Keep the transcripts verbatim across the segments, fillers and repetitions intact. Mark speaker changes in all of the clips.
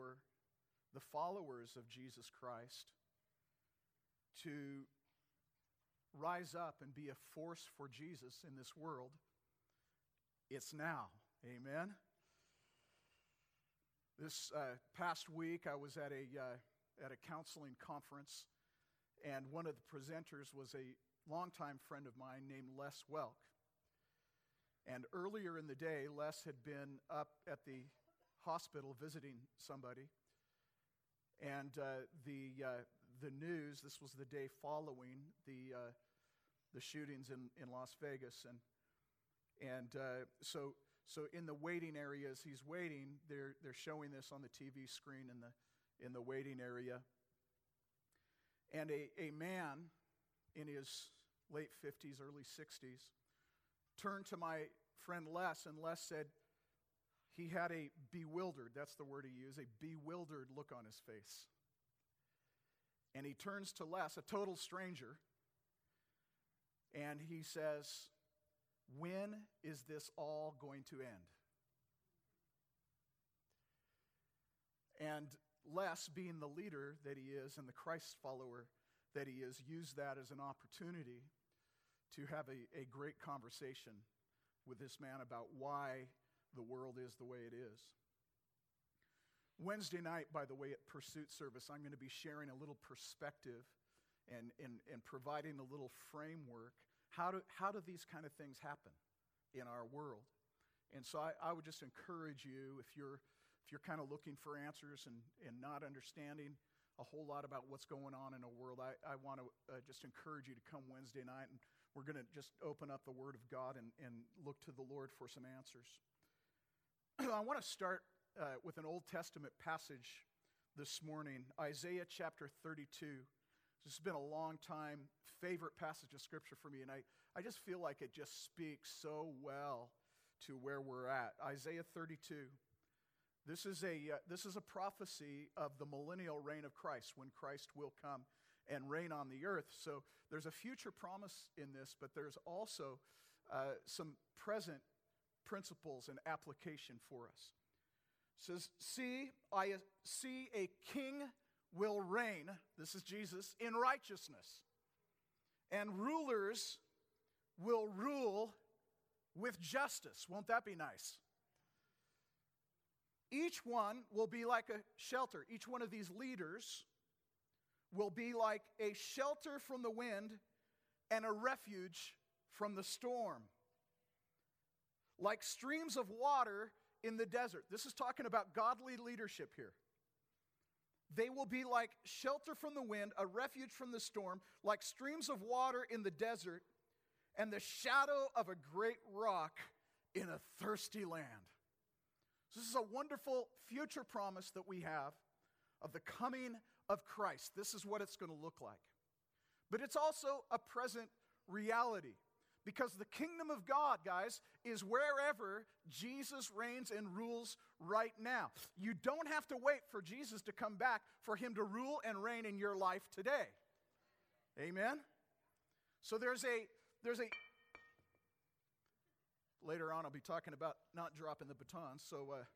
Speaker 1: for the followers of Jesus Christ to rise up and be a force for Jesus in this world, it's now. Amen? This uh, past week, I was at a uh, at a counseling conference, and one of the presenters was a longtime friend of mine named Les Welk. And earlier in the day, Les had been up at the hospital visiting somebody, and uh, the uh, the news. This was the day following the uh, the shootings in, in Las Vegas, and and uh, so so in the waiting areas, he's waiting. They're they're showing this on the T V screen in the in the waiting area, and a a man in his late fifties, early sixties, turned to my friend Les, and Les said he had a bewildered, that's the word he used, a bewildered look on his face. And he turns to Les, a total stranger, and he says, "When is this all going to end?" And Les, being the leader that he is and the Christ follower that he is, used that as an opportunity to have a, a great conversation with this man about why the world is the way it is. Wednesday night, by the way, at Pursuit Service, I'm going to be sharing a little perspective and, and, and providing a little framework. How do, how do these kind of things happen in our world? And so I, I would just encourage you, if you're, if you're kind of looking for answers and, and not understanding a whole lot about what's going on in a world, I, I want to uh, just encourage you to come Wednesday night, and we're going to just open up the Word of God and, and look to the Lord for some answers. I want to start uh, with an Old Testament passage this morning, Isaiah chapter thirty-two. This has been a long time favorite passage of Scripture for me, and I, I just feel like it just speaks so well to where we're at. Isaiah thirty-two. This is a uh, this is a prophecy of the millennial reign of Christ, when Christ will come and reign on the earth. So there's a future promise in this, but there's also uh, some present principles and application for us. It says, "See, I see a king will reign," this is Jesus, "in righteousness, and rulers will rule with justice." Won't that be nice? Each one will be like a shelter. Each one of these leaders will be like a shelter from the wind and a refuge from the storm. Like streams of water in the desert. This is talking about godly leadership here. They will be like shelter from the wind, a refuge from the storm, like streams of water in the desert, and the shadow of a great rock in a thirsty land. This is a wonderful future promise that we have of the coming of Christ. This is what it's going to look like. But it's also a present reality, because the kingdom of God, guys, is wherever Jesus reigns and rules right now. You don't have to wait for Jesus to come back for him to rule and reign in your life today. Amen? So there's a, there's a, later on I'll be talking about not dropping the baton, so uh,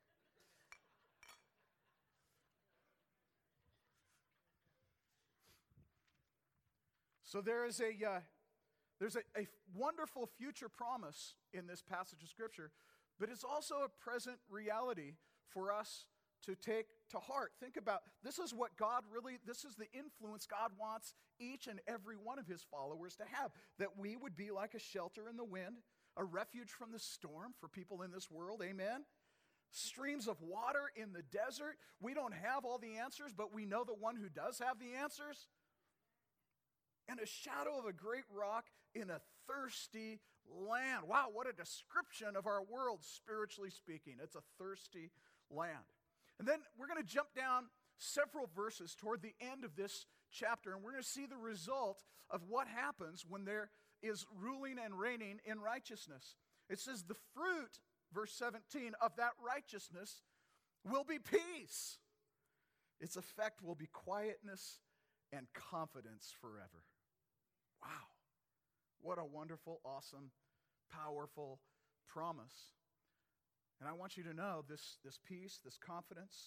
Speaker 1: so there is a, uh, there's a, a wonderful future promise in this passage of Scripture, but it's also a present reality for us to take to heart. Think about, this is what God really, this is the influence God wants each and every one of his followers to have, that we would be like a shelter in the wind, a refuge from the storm for people in this world, amen? Streams of water in the desert. We don't have all the answers, but we know the one who does have the answers. And a shadow of a great rock in a thirsty land. Wow, what a description of our world, spiritually speaking. It's a thirsty land. And then we're going to jump down several verses toward the end of this chapter, and we're going to see the result of what happens when there is ruling and reigning in righteousness. It says the fruit, verse seventeen, of that righteousness will be peace. Its effect will be quietness and confidence forever. Wow. What a wonderful, awesome, powerful promise. And I want you to know this, this peace, this confidence,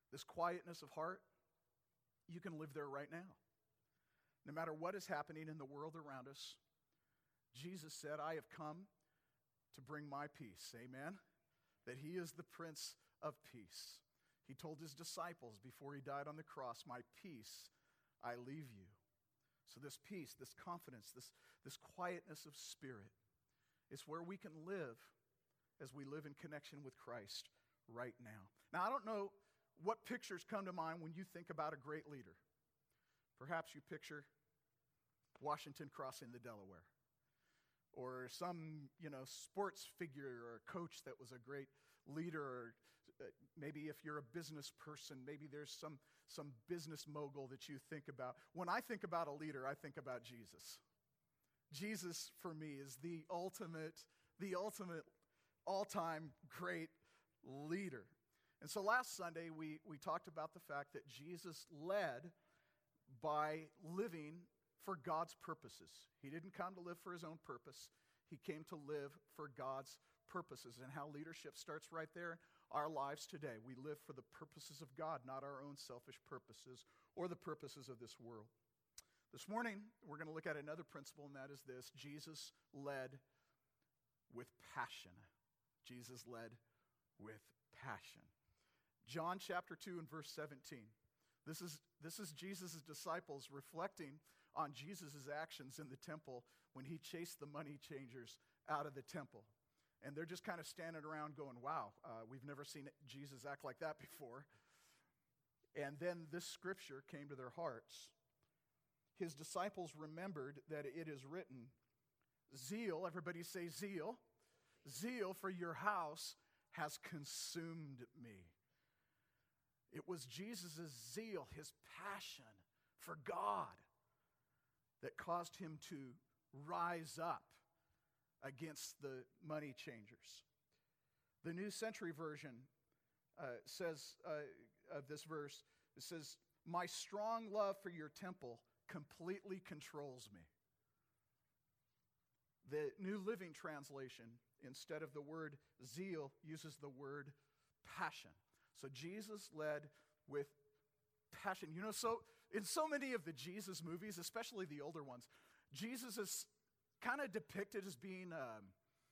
Speaker 1: this quietness of heart, you can live there right now. No matter what is happening in the world around us, Jesus said, I have come to bring my peace. Amen? That he is the Prince of Peace. He told his disciples before he died on the cross, my peace I leave you. So this peace, this confidence, this, this quietness of spirit is where we can live as we live in connection with Christ right now. Now, I don't know what pictures come to mind when you think about a great leader. Perhaps you picture Washington crossing the Delaware, or some, you know, sports figure or coach that was a great leader, or uh, maybe if you're a business person, maybe there's some, some business mogul that you think about. When I think about a leader, I think about Jesus. Jesus, for me, is the ultimate, the ultimate all-time great leader. And so last Sunday, we, we talked about the fact that Jesus led by living for God's purposes. He didn't come to live for his own purpose. He came to live for God's purposes, and how leadership starts right there in our lives today. We live for the purposes of God, not our own selfish purposes or the purposes of this world. This morning, we're going to look at another principle, and that is this: Jesus led with passion. Jesus led with passion. John chapter two and verse seventeen. This is, this is Jesus' disciples reflecting on Jesus' actions in the temple when he chased the money changers out of the temple. And they're just kind of standing around going, wow, uh, we've never seen Jesus act like that before. And then this scripture came to their hearts. His disciples remembered that it is written, zeal, everybody say zeal, zeal for your house has consumed me. It was Jesus' zeal, his passion for God, that caused him to rise up against the money changers. The New Century Version uh, says uh, of this verse, it says, my strong love for your temple completely controls me. The New Living Translation, instead of the word zeal, uses the word passion. So Jesus led with passion. You know, so in so many of the Jesus movies, especially the older ones, Jesus is kind of depicted as being um,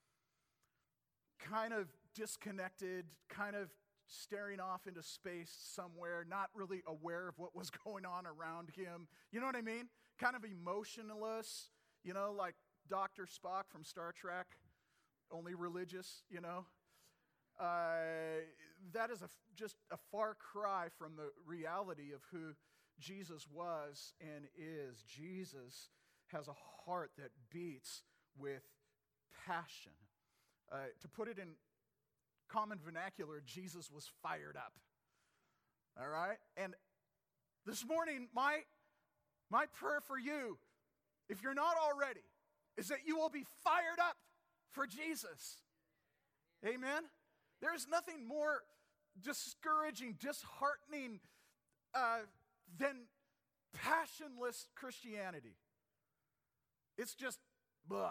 Speaker 1: kind of disconnected, kind of staring off into space somewhere, not really aware of what was going on around him. You know what I mean? Kind of emotionless, you know, like Doctor Spock from Star Trek, only religious, you know. Uh, that is a, just a far cry from the reality of who Jesus was and is. Jesus has a heart that beats with passion. Uh, to put it in common vernacular, Jesus was fired up. All right? And this morning, my, my prayer for you, if you're not already, is that you will be fired up for Jesus. Amen? There's nothing more discouraging, disheartening uh, than passionless Christianity. It's just blah.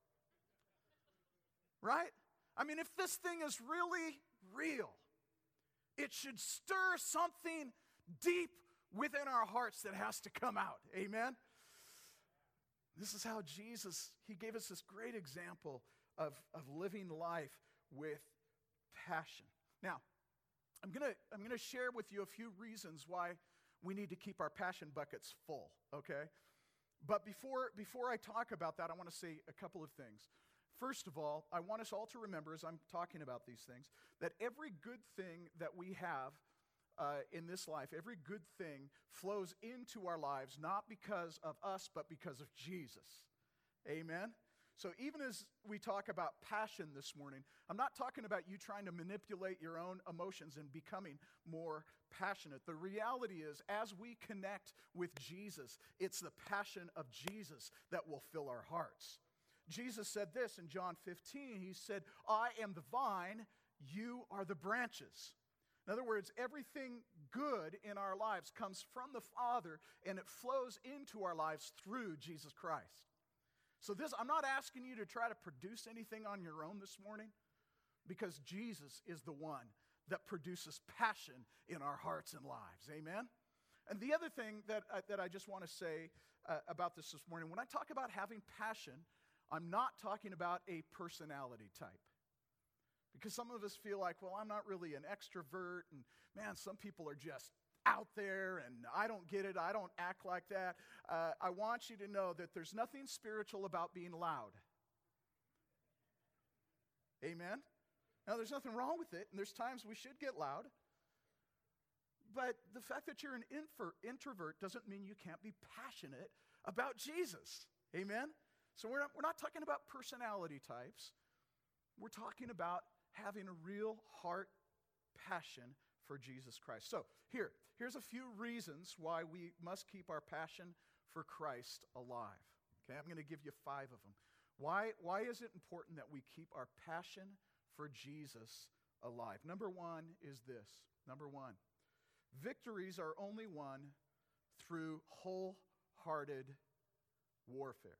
Speaker 1: Right? I mean, if this thing is really real, it should stir something deep within our hearts that has to come out. Amen? This is how Jesus, he gave us this great example of, of living life with passion. Now, I'm gonna I'm gonna share with you a few reasons why we need to keep our passion buckets full, okay? But before before I talk about that, I want to say a couple of things. First of all, I want us all to remember, as I'm talking about these things, that every good thing that we have uh, in this life, every good thing flows into our lives, not because of us, but because of Jesus. Amen? So even as we talk about passion this morning, I'm not talking about you trying to manipulate your own emotions and becoming more passionate. The reality is, as we connect with Jesus, it's the passion of Jesus that will fill our hearts. Jesus said this in John fifteen. He said, I am the vine, you are the branches. In other words, everything good in our lives comes from the Father, and it flows into our lives through Jesus Christ. So this, I'm not asking you to try to produce anything on your own this morning, because Jesus is the one that produces passion in our hearts and lives. Amen? And the other thing that I, that I just want to say uh, about this this morning, when I talk about having passion, I'm not talking about a personality type. Because some of us feel like, well, I'm not really an extrovert, and man, some people are just out there, and I don't get it, I don't act like that. Uh, I want you to know that there's nothing spiritual about being loud. Amen? Now, there's nothing wrong with it, and there's times we should get loud. But the fact that you're an infer- introvert doesn't mean you can't be passionate about Jesus. Amen? So we're not, we're not talking about personality types. We're talking about having a real heart passion for Jesus Christ. So here, here's a few reasons why we must keep our passion for Christ alive. Okay, I'm going to give you five of them. Why, why is it important that we keep our passion for Jesus alive? Number one is this. Number one, victories are only won through wholehearted warfare.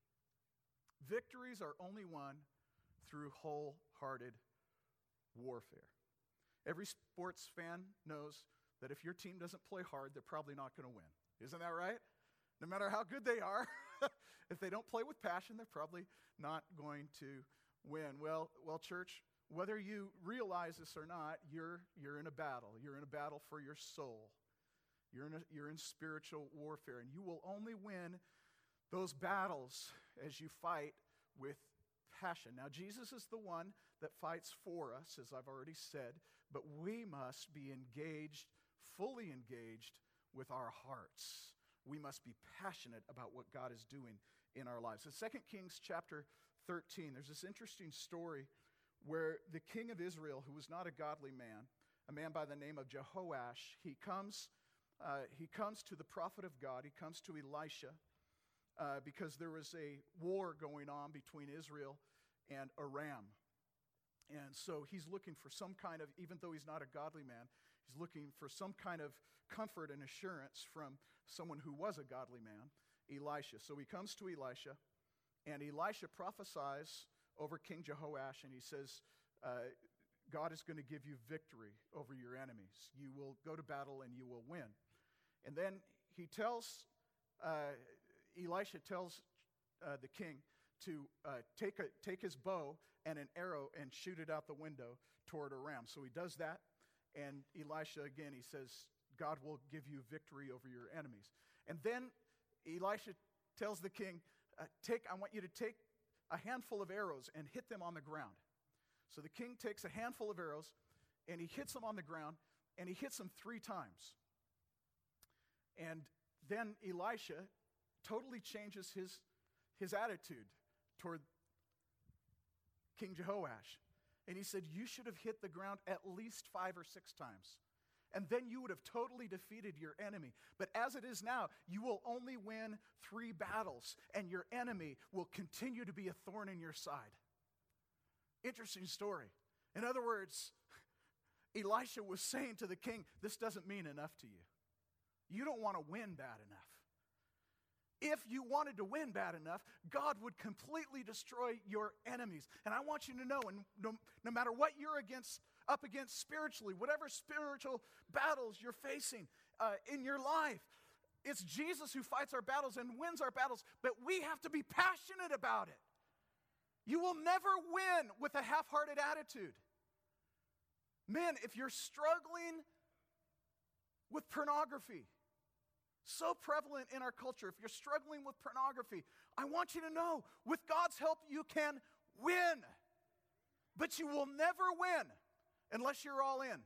Speaker 1: Victories are only won through wholehearted warfare. Every sports fan knows that if your team doesn't play hard, they're probably not going to win. Isn't that right? No matter how good they are, if they don't play with passion, they're probably not going to win. Well, well, church, whether you realize this or not, you're, you're in a battle. You're in a battle for your soul. You're in, a, you're in spiritual warfare, and you will only win those battles as you fight with passion. Now, Jesus is the one that fights for us, as I've already said, but we must be engaged, fully engaged with our hearts. We must be passionate about what God is doing in our lives. In Second Kings chapter thirteen, there's this interesting story where the king of Israel, who was not a godly man, a man by the name of Jehoash, he comes, uh, he comes to the prophet of God, he comes to Elisha, uh, because there was a war going on between Israel and Aram. And so he's looking for some kind of, even though he's not a godly man, he's looking for some kind of comfort and assurance from someone who was a godly man, Elisha. So he comes to Elisha, and Elisha prophesies over King Jehoash, and he says, uh, God is going to give you victory over your enemies. You will go to battle and you will win. And then he tells, uh, Elisha tells uh, the king to uh, take, a, take his bow and an arrow and shoot it out the window toward Aram. So he does that, and Elisha, again, he says, God will give you victory over your enemies. And then Elisha tells the king, uh, take, I want you to take a handful of arrows and hit them on the ground. So the king takes a handful of arrows, and he hits them on the ground, and he hits them three times. And then Elisha totally changes his, his attitude toward King Jehoash. And he said, you should have hit the ground at least five or six times. And then you would have totally defeated your enemy. But as it is now, you will only win three battles, and your enemy will continue to be a thorn in your side. Interesting story. In other words, Elisha was saying to the king, this doesn't mean enough to you. You don't want to win bad enough. If you wanted to win bad enough, God would completely destroy your enemies. And I want you to know, and no, no matter what you're against, up against spiritually, whatever spiritual battles you're facing uh, in your life, it's Jesus who fights our battles and wins our battles, but we have to be passionate about it. You will never win with a half-hearted attitude. Men, if you're struggling with pornography, so prevalent in our culture, if you're struggling with pornography, I want you to know, with God's help, you can win. But you will never win unless you're all in.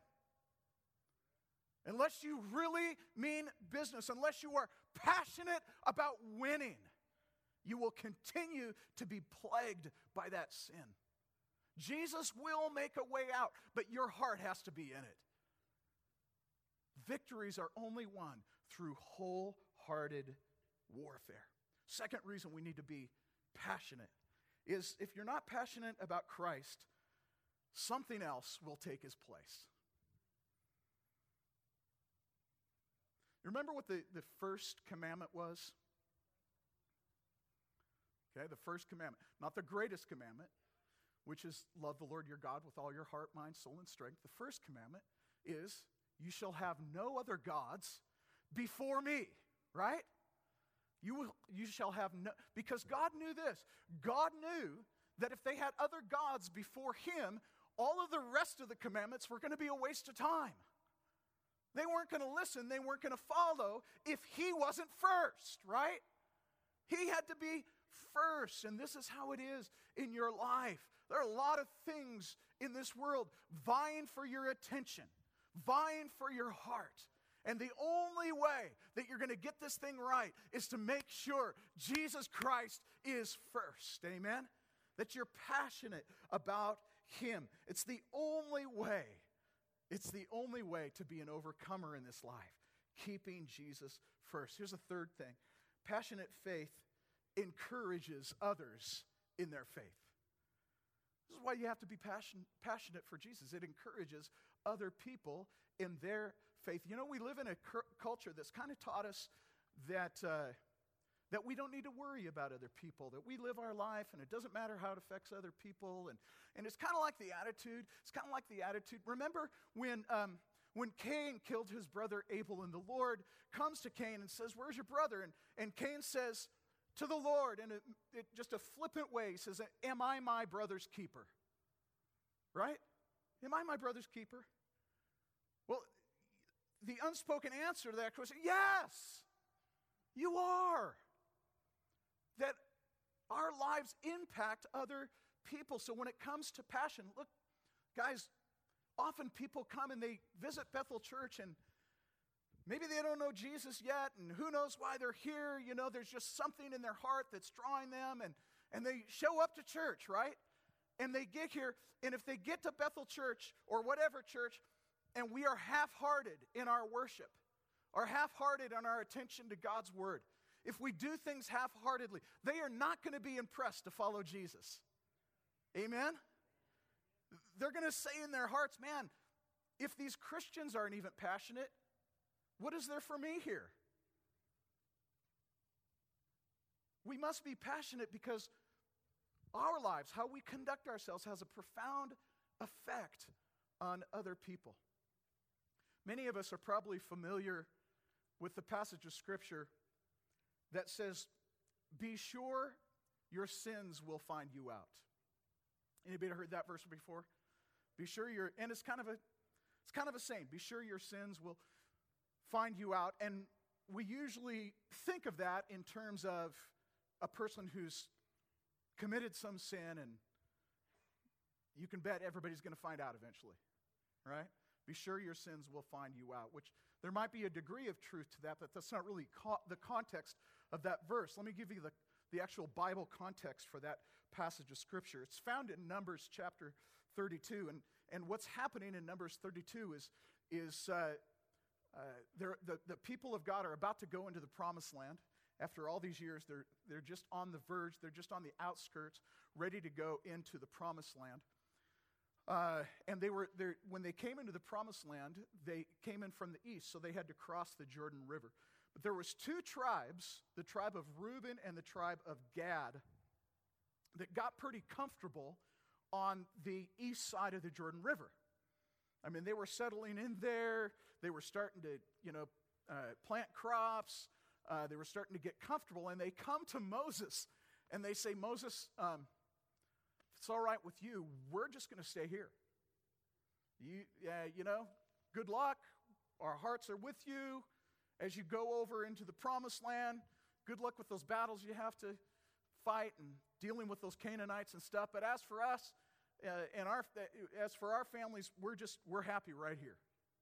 Speaker 1: Unless you really mean business, unless you are passionate about winning, you will continue to be plagued by that sin. Jesus will make a way out, but your heart has to be in it. Victories are only won through wholehearted warfare. Second reason we need to be passionate is if you're not passionate about Christ, something else will take his place. You remember what the, the first commandment was? Okay, the first commandment. Not the greatest commandment. which is love the Lord your God with all your heart, mind, soul, and strength. The first commandment is, you shall have no other gods before me, right? You will, you shall have no, because God knew this. God knew that if they had other gods before him, all of the rest of the commandments were going to be a waste of time. They weren't going to listen, they weren't going to follow if he wasn't first, right? He had to be first, and this is how it is in your life. There are a lot of things in this world vying for your attention, vying for your heart. And the only way that you're going to get this thing right is to make sure Jesus Christ is first. Amen? That you're passionate about him. It's the only way. It's the only way to be an overcomer in this life. Keeping Jesus first. Here's a third thing. Passionate faith encourages others in their faith. This is why you have to be passion, passionate for Jesus. It encourages other people in their faith. You know, we live in a cur- culture that's kind of taught us that, uh, that we don't need to worry about other people, that we live our life and it doesn't matter how it affects other people. And, and it's kind of like the attitude. It's kind of like the attitude. Remember when, um, when Cain killed his brother Abel, and the Lord comes to Cain and says, where's your brother? And, and Cain says to the Lord in a, it, just a flippant way, he says, am I my brother's keeper? Right? Am I my brother's keeper? Well, the unspoken answer to that question, yes, you are. That our lives impact other people. So when it comes to passion, look, guys, often people come and they visit Bethel Church and maybe they don't know Jesus yet, and who knows why they're here. You know, there's just something in their heart that's drawing them, and, and they show up to church, right? And they get here, and if they get to Bethel Church or whatever church, and we are half-hearted in our worship, or half-hearted in our attention to God's word, if we do things half-heartedly, they are not going to be impressed to follow Jesus. Amen? They're going to say in their hearts, man, if these Christians aren't even passionate, what is there for me here? We must be passionate because our lives, how we conduct ourselves, has a profound effect on other people. Many of us are probably familiar with the passage of Scripture that says, be sure your sins will find you out. Anybody heard that verse before? Be sure your, and it's kind of a, it's kind of a saying, be sure your sins will find you out. And we usually think of that in terms of a person who's committed some sin, and you can bet everybody's going to find out eventually, right? Be sure your sins will find you out, which there might be a degree of truth to that, but that's not really co- the context of that verse. Let me give you the, the actual Bible context for that passage of Scripture. It's found in Numbers chapter thirty-two, and, and what's happening in Numbers thirty-two is, is uh, uh, the, the people of God are about to go into the promised land. After all these years, they're, they're just on the verge, they're just on the outskirts, ready to go into the promised land. Uh, and they were there when they came into the promised land, they came in from the east, so they had to cross the Jordan River. But there was two tribes, the tribe of Reuben and the tribe of Gad, that got pretty comfortable on the east side of the Jordan River. I mean, they were settling in there. They were starting to, you know, uh, plant crops. Uh, they were starting to get comfortable, and they come to Moses, and they say, Moses, um, if it's all right with you, we're just going to stay here. You, uh, you know, good luck. Our hearts are with you as you go over into the promised land. Good luck with those battles you have to fight and dealing with those Canaanites and stuff. But as for us uh, and our, as for our families, we're just we're happy right here.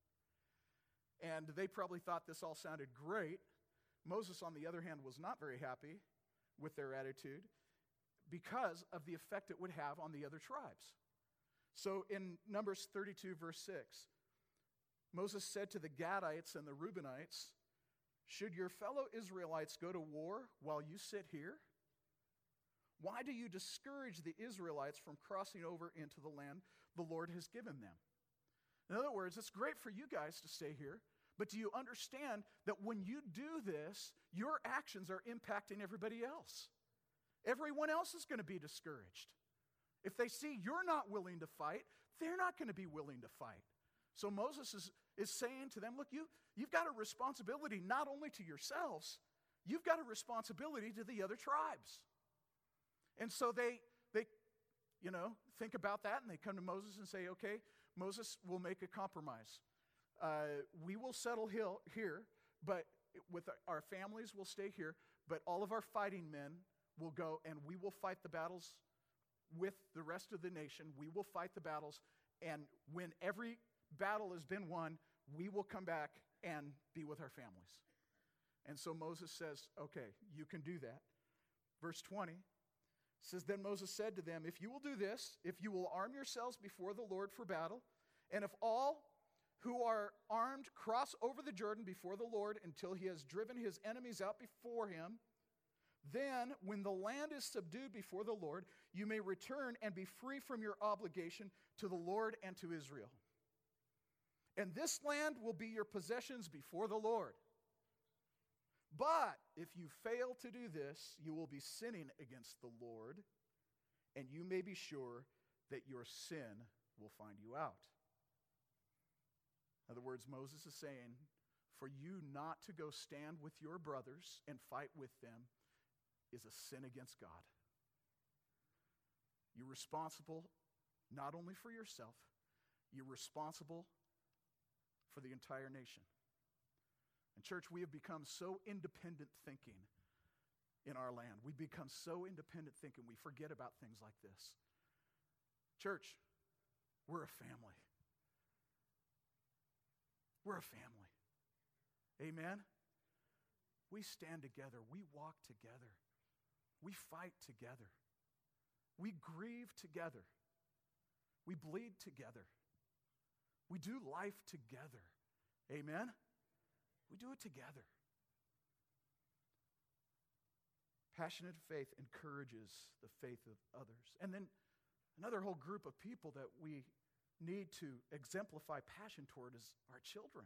Speaker 1: And they probably thought this all sounded great. Moses, on the other hand, was not very happy with their attitude because of the effect it would have on the other tribes. So in Numbers thirty-two, verse six, Moses said to the Gadites and the Reubenites, should your fellow Israelites go to war while you sit here? Why do you discourage the Israelites from crossing over into the land the Lord has given them? In other words, it's great for you guys to stay here, but do you understand that when you do this, your actions are impacting everybody else? Everyone else is going to be discouraged. If they see you're not willing to fight, they're not going to be willing to fight. So Moses is, is saying to them, look, you, you've got a responsibility not only to yourselves, you've got a responsibility to the other tribes. And so they, they, you know, think about that, and they come to Moses and say, okay, Moses, we'll make a compromise. Uh, we will settle hill, here, but with our, our families, we'll stay here, but all of our fighting men will go, and we will fight the battles with the rest of the nation. We will fight the battles, and when every battle has been won, we will come back and be with our families. And so Moses says, okay, you can do that. Verse twenty says, then Moses said to them, if you will do this, if you will arm yourselves before the Lord for battle, and if all who are armed cross over the Jordan before the Lord until he has driven his enemies out before him, then when the land is subdued before the Lord, you may return and be free from your obligation to the Lord and to Israel. And this land will be your possessions before the Lord. But if you fail to do this, you will be sinning against the Lord, and you may be sure that your sin will find you out. In other words, Moses is saying, for you not to go stand with your brothers and fight with them is a sin against God. You're responsible not only for yourself, you're responsible for the entire nation. And church, we have become so independent thinking in our land. We've become so independent thinking, we forget about things like this. Church, we're a family. We're a family. Amen? We stand together. We walk together. We fight together. We grieve together. We bleed together. We do life together. Amen? We do it together. Passionate faith encourages the faith of others. And then another whole group of people that we need to exemplify passion toward is our children.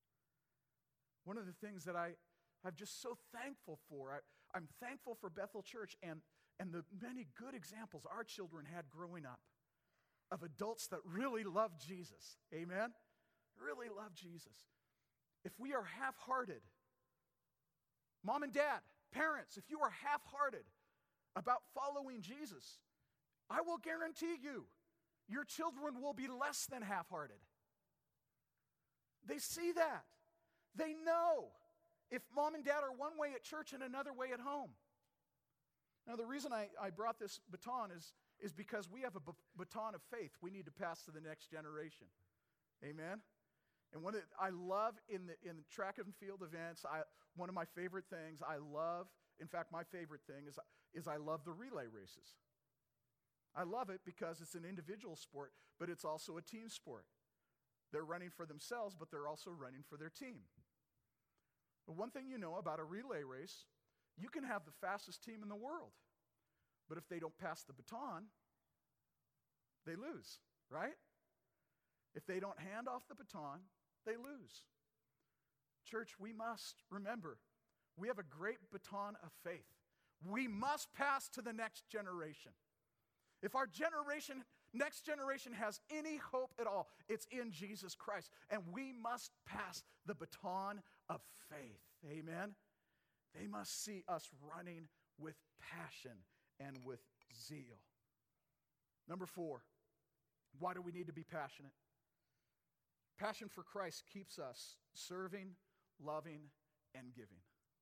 Speaker 1: One of the things that I, I'm just so thankful for, I, I'm thankful for Bethel Church and, and the many good examples our children had growing up of adults that really love Jesus. Amen? Really love Jesus. If we are half-hearted, mom and dad, parents, if you are half-hearted about following Jesus, I will guarantee you, your children will be less than half-hearted. They see that. They know if mom and dad are one way at church and another way at home. Now, the reason I, I brought this baton is, is because we have a b- baton of faith we need to pass to the next generation. Amen? And what I love in the in the track and field events, I, one of my favorite things I love, in fact, my favorite thing is, is I love the relay races. I love it because it's an individual sport, but it's also a team sport. They're running for themselves, but they're also running for their team. But one thing you know about a relay race, you can have the fastest team in the world, but if they don't pass the baton, they lose, right? If they don't hand off the baton, they lose. Church, we must remember, we have a great baton of faith. We must pass to the next generation. If our generation, next generation has any hope at all, it's in Jesus Christ. And we must pass the baton of faith. Amen? They must see us running with passion and with zeal. Number four, why do we need to be passionate? Passion for Christ keeps us serving, loving, and giving.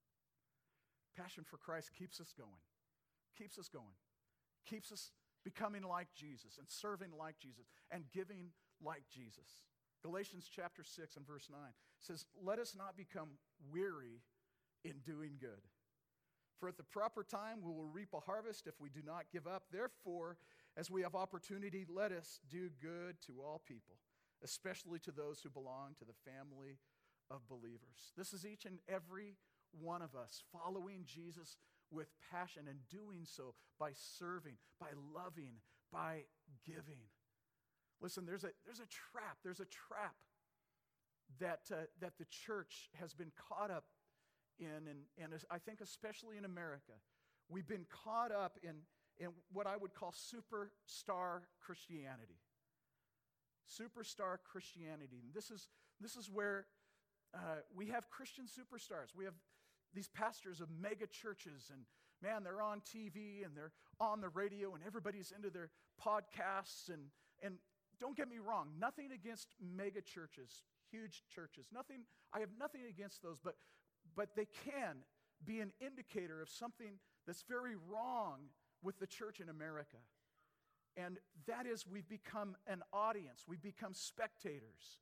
Speaker 1: Passion for Christ keeps us going, keeps us going, keeps us becoming like Jesus and serving like Jesus and giving like Jesus. Galatians chapter six and verse nine says, let us not become weary in doing good. For at the proper time we will reap a harvest if we do not give up. Therefore, as we have opportunity, let us do good to all people, especially to those who belong to the family of believers. This is each and every one of us following Jesus with passion and doing so by serving, by loving, by giving. Listen, there's a, there's a trap. There's a trap that, uh, that the church has been caught up in, and, and I think especially in America. We've been caught up in, in what I would call superstar Christianity. Superstar Christianity. And this is, this is where uh, we have Christian superstars. We have these pastors of mega churches, and man, they're on T V and they're on the radio, and everybody's into their podcasts. And, and don't get me wrong, nothing against mega churches, huge churches. Nothing, I have nothing against those, but, but they can be an indicator of something that's very wrong with the church in America. And that is, we've become an audience. We've become spectators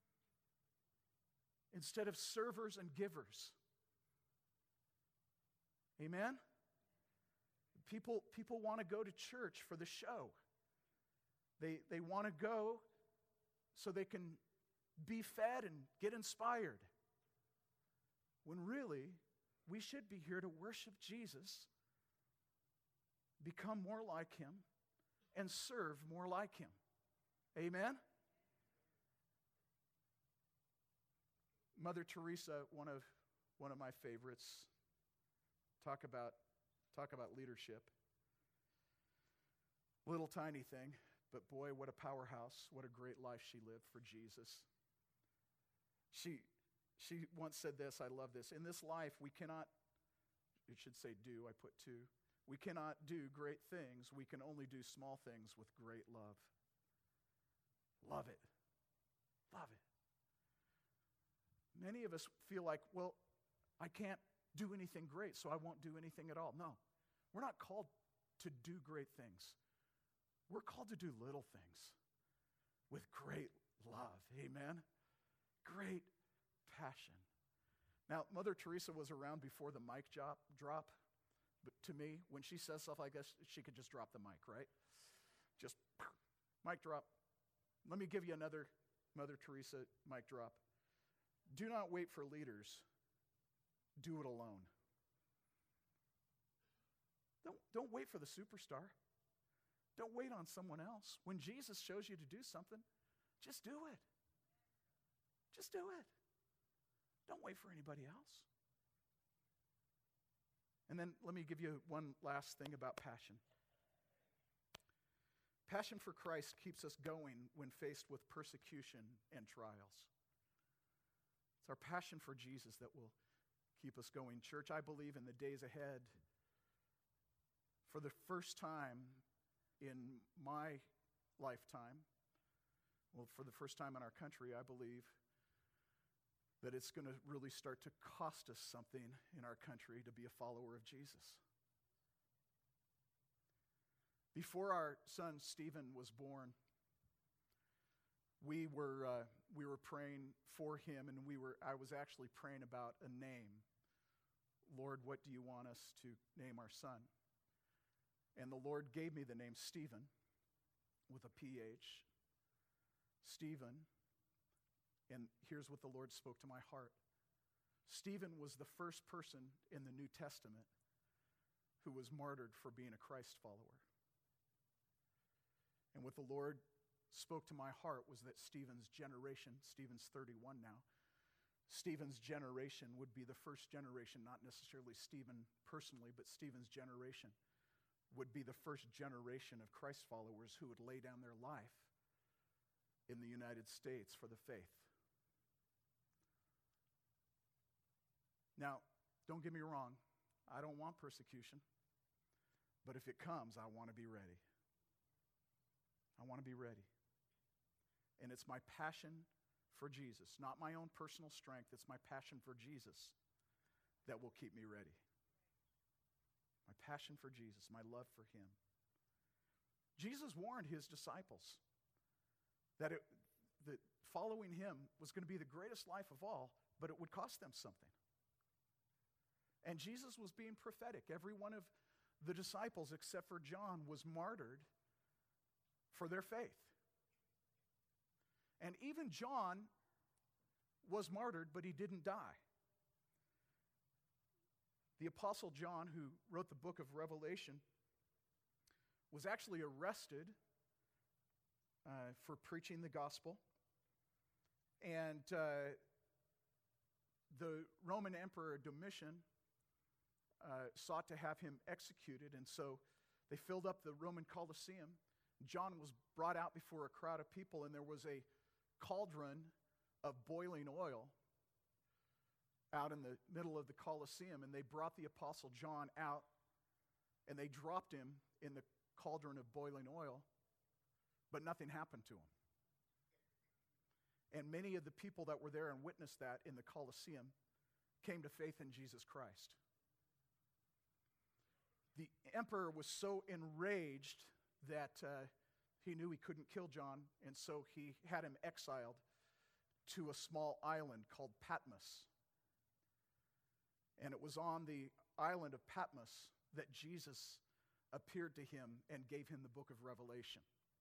Speaker 1: instead of servers and givers. Amen? People, people want to go to church for the show. They, they want to go so they can be fed and get inspired. When really, we should be here to worship Jesus, become more like him, and serve more like him. Amen? Mother Teresa, one of, one of my favorites, talk about, talk about leadership. Little tiny thing, but boy, what a powerhouse. What a great life she lived for Jesus. She, she once said this, I love this. In this life, we cannot, it should say do, I put two. We cannot do great things. We can only do small things with great love. Love it. Love it. Many of us feel like, well, I can't do anything great, so I won't do anything at all. No, we're not called to do great things. We're called to do little things with great love. Amen? Great passion. Now, Mother Teresa was around before the mic drop, drop. But to me, when she says stuff like this, she could just drop the mic, right? Just mic drop. Let me give you another Mother Teresa mic drop. Do not wait for leaders. Do it alone. Don't, don't wait for the superstar. Don't wait on someone else. When Jesus shows you to do something, just do it. Just do it. Don't wait for anybody else. And then let me give you one last thing about passion. Passion for Christ keeps us going when faced with persecution and trials. It's our passion for Jesus that will keep us going. Church, I believe in the days ahead, for the first time in my lifetime, well, for the first time in our country, I believe that it's going to really start to cost us something in our country to be a follower of Jesus. Before our son Stephen was born, we were uh, we were praying for him, and we were I was actually praying about a name. Lord, what do you want us to name our son? And the Lord gave me the name Stephen with a P H. Stephen. And here's what the Lord spoke to my heart. Stephen was the first person in the New Testament who was martyred for being a Christ follower. And what the Lord spoke to my heart was that Stephen's generation, Stephen's thirty-one now, Stephen's generation would be the first generation, not necessarily Stephen personally, but Stephen's generation would be the first generation of Christ followers who would lay down their life in the United States for the faith. Now, don't get me wrong, I don't want persecution, but if it comes, I want to be ready. I want to be ready. And it's my passion for Jesus, not my own personal strength, it's my passion for Jesus that will keep me ready. My passion for Jesus, my love for him. Jesus warned his disciples that, it, that following him was going to be the greatest life of all, but it would cost them something. And Jesus was being prophetic. Every one of the disciples, except for John, was martyred for their faith. And even John was martyred, but he didn't die. The Apostle John, who wrote the book of Revelation, was actually arrested uh, for preaching the gospel. And uh, the Roman Emperor Domitian Uh, sought to have him executed, and so They filled up the Roman Colosseum. John was brought out before a crowd of people, and there was a cauldron of boiling oil out in the middle of the Colosseum, and they brought the Apostle John out, and they dropped him in the cauldron of boiling oil, but nothing happened to him. And many of the people that were there and witnessed that in the Colosseum came to faith in Jesus Christ. The emperor was so enraged that uh, he knew he couldn't kill John, and so he had him exiled to a small island called Patmos. And it was on the island of Patmos that Jesus appeared to him and gave him the book of Revelation.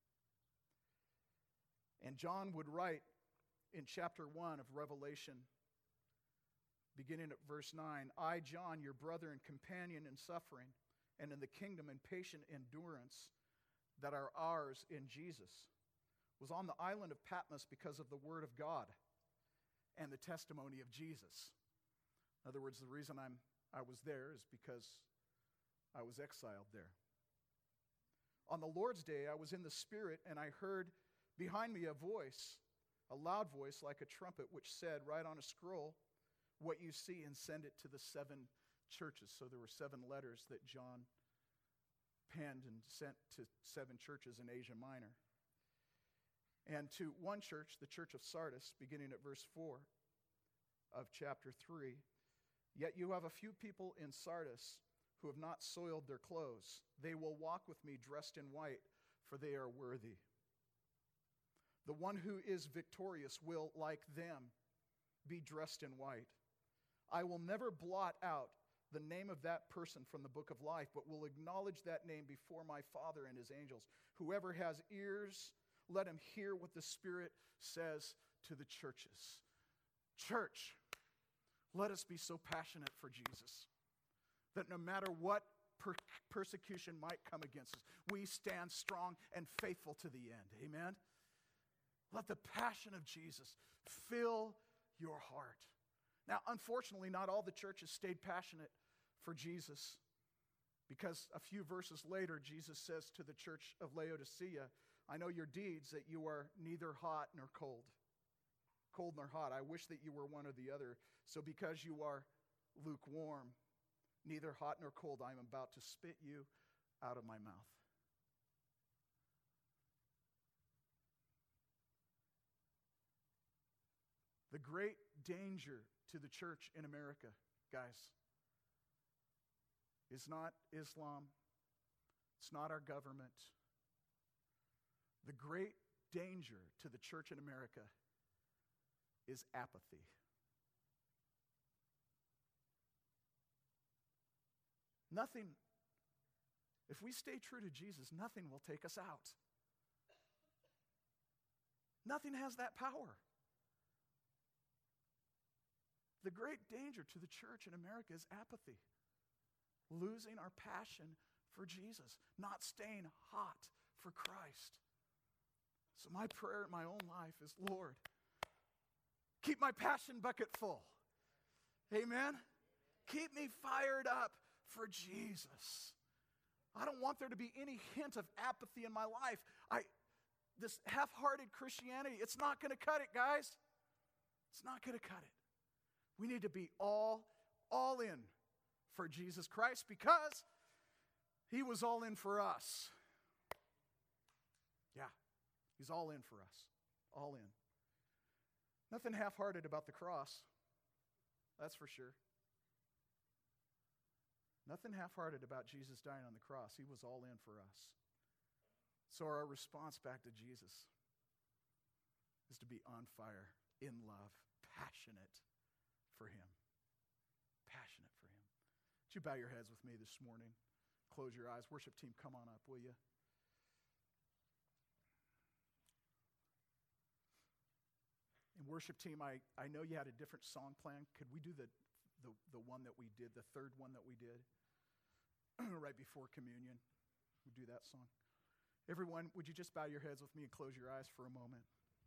Speaker 1: And John would write in chapter one of Revelation, beginning at verse nine, I, John, your brother and companion in suffering, and in the kingdom and patient endurance that are ours in Jesus, was on the island of Patmos because of the word of God and the testimony of Jesus. In other words, the reason I'm, I was there is because I was exiled there. On the Lord's day, I was in the Spirit, and I heard behind me a voice, a loud voice like a trumpet, which said, write on a scroll what you see and send it to the seven churches. So there were seven letters that John penned and sent to seven churches in Asia Minor. And to one church, the church of Sardis, beginning at verse four of chapter three, yet you have a few people in Sardis who have not soiled their clothes. They will walk with me dressed in white, for they are worthy. The one who is victorious will, like them, be dressed in white. I will never blot out the name of that person from the book of life, but will acknowledge that name before my Father and his angels. Whoever has ears, let him hear what the Spirit says to the churches. Church, let us be so passionate for Jesus that no matter what per- persecution might come against us, we stand strong and faithful to the end. Amen? Let the passion of Jesus fill your heart. Now, unfortunately, not all the churches stayed passionate for Jesus, because a few verses later, Jesus says to the church of Laodicea, I know your deeds, that you are neither hot nor cold. Cold nor hot. I wish that you were one or the other. So because you are lukewarm, neither hot nor cold, I am about to spit you out of my mouth. The great danger to the church in America, guys, is not Islam. It's not our government. The great danger to the church in America is apathy. Nothing, if we stay true to Jesus, nothing will take us out. Nothing has that power. The great danger to the church in America is apathy. Losing our passion for Jesus. Not staying hot for Christ. So my prayer in my own life is, Lord, keep my passion bucket full. Amen? Keep me fired up for Jesus. I don't want there to be any hint of apathy in my life. I, this half-hearted Christianity, it's not going to cut it, guys. It's not going to cut it. We need to be all, all in for Jesus Christ because he was all in for us. Yeah, he's all in for us. All in. Nothing half-hearted about the cross. That's for sure. Nothing half-hearted about Jesus dying on the cross. He was all in for us. So our response back to Jesus is to be on fire, in love, passionate for him. Passionate for him. Would you bow your heads with me this morning? Close your eyes. Worship team, come on up, will you? And worship team, I, I know you had a different song plan. Could we do the, the, the one that we did, the third one that we did right before communion? We do that song. Everyone, would you just bow your heads with me and close your eyes for a moment?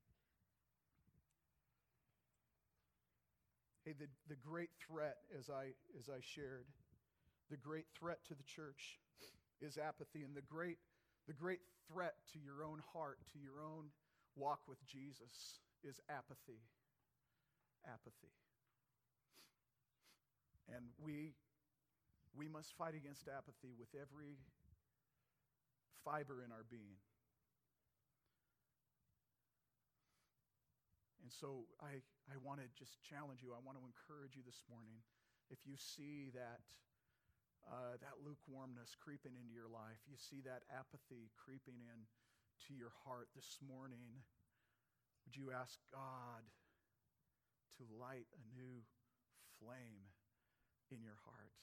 Speaker 1: Hey, the, the great threat, as I, as I shared, the great threat to the church is apathy. And the great, the great threat to your own heart, to your own walk with Jesus, is apathy. Apathy. And we, we must fight against apathy with every fiber in our being. And so I, I want to just challenge you. I want to encourage you this morning. If you see that, uh, that lukewarmness creeping into your life, you see that apathy creeping in to your heart this morning, would you ask God to light a new flame in your heart?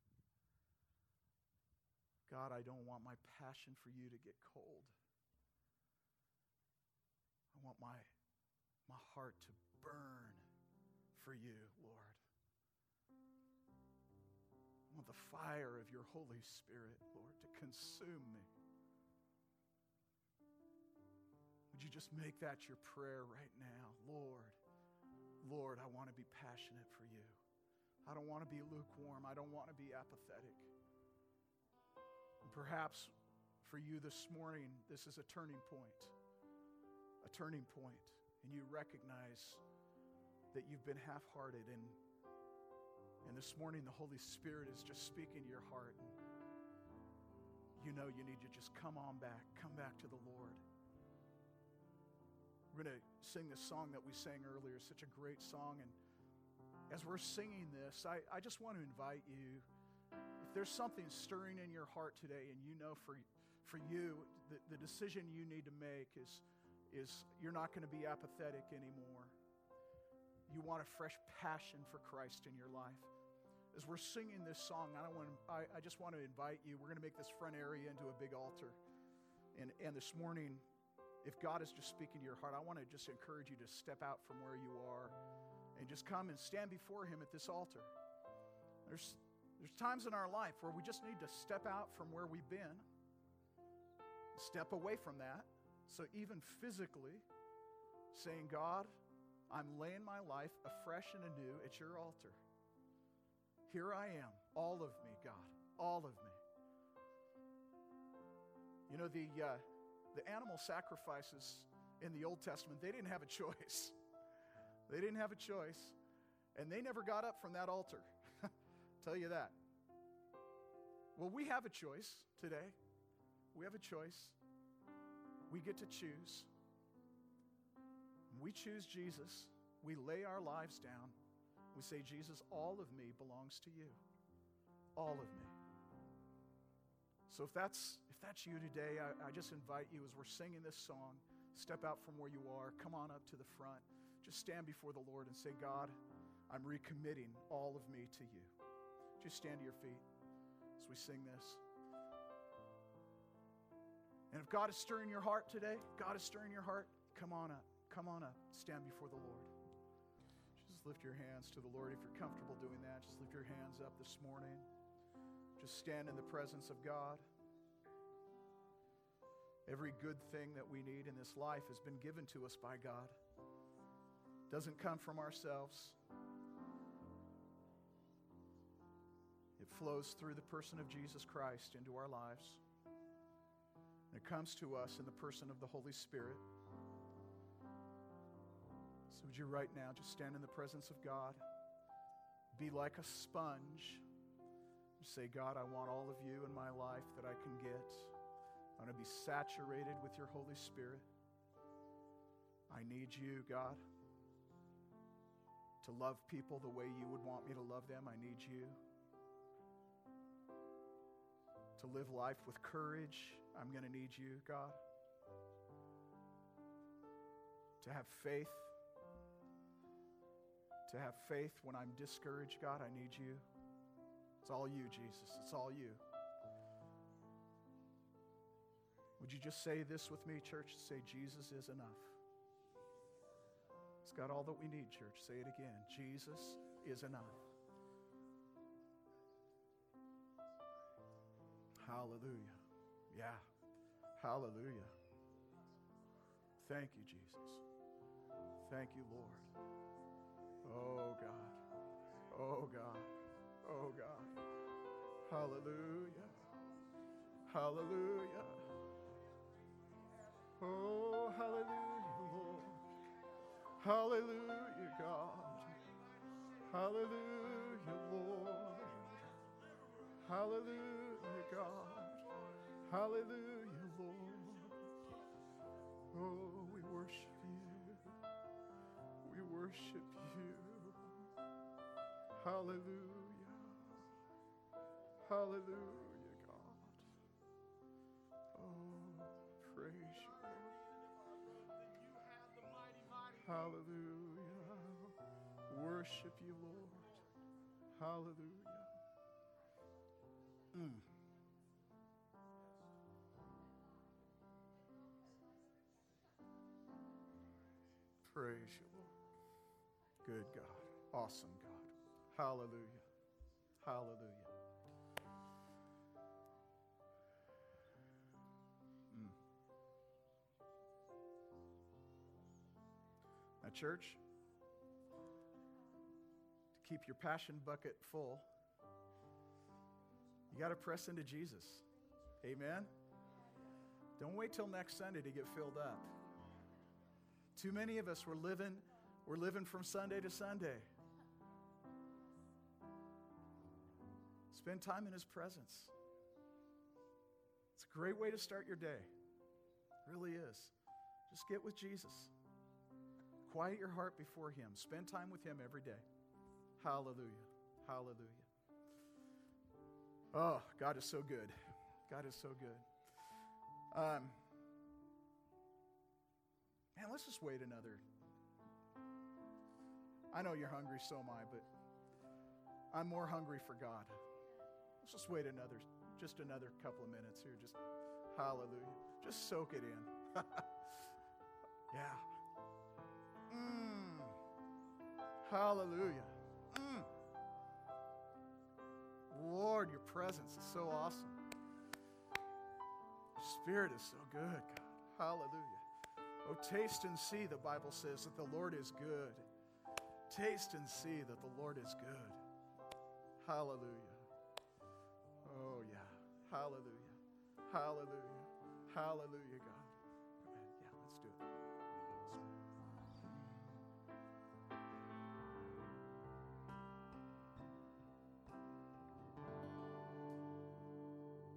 Speaker 1: God, I don't want my passion for you to get cold. I want my my heart to burn for you, Lord. I want the fire of your Holy Spirit, Lord, to consume me. Would you just make that your prayer right now? Lord, Lord, I want to be passionate for you. I don't want to be lukewarm. I don't want to be apathetic. And perhaps for you this morning, this is a turning point. A turning point. And you recognize that you've been half-hearted, and, and this morning the Holy Spirit is just speaking to your heart. And you know you need to just come on back, come back to the Lord. We're going to sing this song that we sang earlier, such a great song. And as we're singing this, I, I just want to invite you, if there's something stirring in your heart today, and you know for, for you, the, the decision you need to make is is you're not going to be apathetic anymore. You want a fresh passion for Christ in your life. As we're singing this song, I, don't want to, I, I just want to invite you. We're going to make this front area into a big altar. And, and this morning, if God is just speaking to your heart, I want to just encourage you to step out from where you are and just come and stand before Him at this altar. There's, there's times in our life where we just need to step out from where we've been, step away from that. So even physically, saying, God, I'm laying my life afresh and anew at your altar. Here I am, all of me, God, all of me. You know, the, uh, the animal sacrifices in the Old Testament, they didn't have a choice. They didn't have a choice. And they never got up from that altar. Tell you that. Well, we have a choice today. We have a choice. We get to choose. We choose Jesus. We lay our lives down. We say, Jesus, all of me belongs to you. All of me. So if that's if that's you today, I, I just invite you as we're singing this song, step out from where you are, come on up to the front. Just stand before the Lord and say, God, I'm recommitting all of me to you. Just stand to your feet as we sing this. And if God is stirring your heart today, God is stirring your heart, come on up. Come on up. Stand before the Lord. Just lift your hands to the Lord. If you're comfortable doing that, just lift your hands up this morning. Just stand in the presence of God. Every good thing that we need in this life has been given to us by God. It doesn't come from ourselves. It flows through the person of Jesus Christ into our lives. And it comes to us in the person of the Holy Spirit. So would you right now just stand in the presence of God? Be like a sponge. Say, God, I want all of you in my life that I can get. I want to be saturated with your Holy Spirit. I need you, God, to love people the way you would want me to love them. I need you to live life with courage. I'm going to need you, God. To have faith. To have faith when I'm discouraged, God, I need you. It's all you, Jesus. It's all you. Would you just say this with me, church? Say, Jesus is enough. He's got all that we need, church. Say it again. Jesus is enough. Hallelujah. Yeah. Hallelujah. Thank you, Jesus. Thank you, Lord. Oh, God. Oh, God. Oh, God. Hallelujah. Hallelujah. Oh, hallelujah, Lord. Hallelujah, God. Hallelujah, Lord. Hallelujah, God. Hallelujah, Lord. Oh, we worship you. We worship you. Hallelujah. Hallelujah, God. Oh, praise you, Lord. Hallelujah. Worship you, Lord. Hallelujah. Mm. Praise you, Lord. Good God. Awesome God. Hallelujah. Hallelujah. Mm. Now, church, to keep your passion bucket full, you got to press into Jesus. Amen? Don't wait till next Sunday to get filled up. Too many of us, we're living, we're living from Sunday to Sunday. Spend time in His presence. It's a great way to start your day. It really is. Just get with Jesus. Quiet your heart before Him. Spend time with Him every day. Hallelujah. Hallelujah. Oh, God is so good. God is so good. Um, man, let's just wait another. I know you're hungry, so am I, but I'm more hungry for God. Let's just wait another, just another couple of minutes here. Just hallelujah. Just soak it in. Yeah. Mm. Hallelujah. Mm. Lord, your presence is so awesome. Your Spirit is so good, God. Hallelujah. Oh, taste and see, the Bible says, that the Lord is good. Taste and see that the Lord is good. Hallelujah. Oh, yeah. Hallelujah. Hallelujah. Hallelujah, God. Go ahead. Yeah, let's do it.